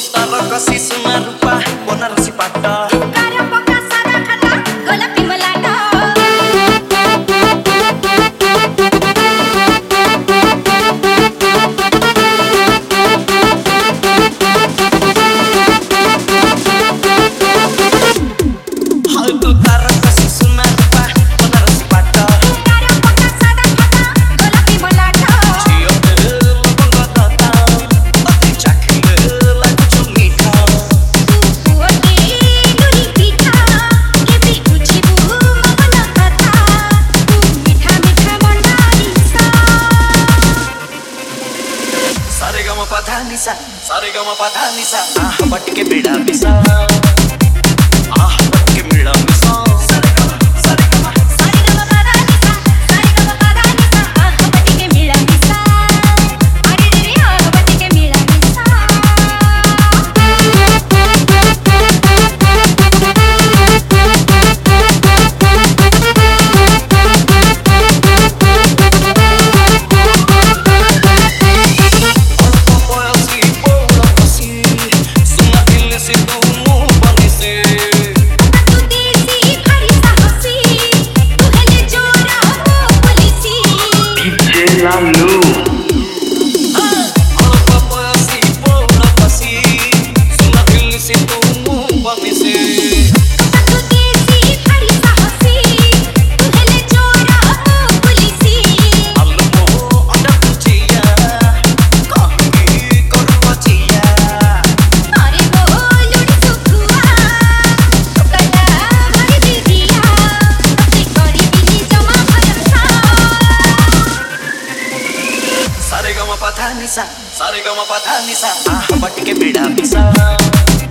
तार कसी सुना रूपा बनारसी पाटा सारे गमा पधा निसा आह बट के बेड़ा बिसा आह बट के बेड़ा बिसा सारे गमा पधा निसा आह बट के बेड़ा बिसा अरे रे आह बट के बेड़ा बिसा सारे गमा पधा निसा आह बट के बेड़ा बिसा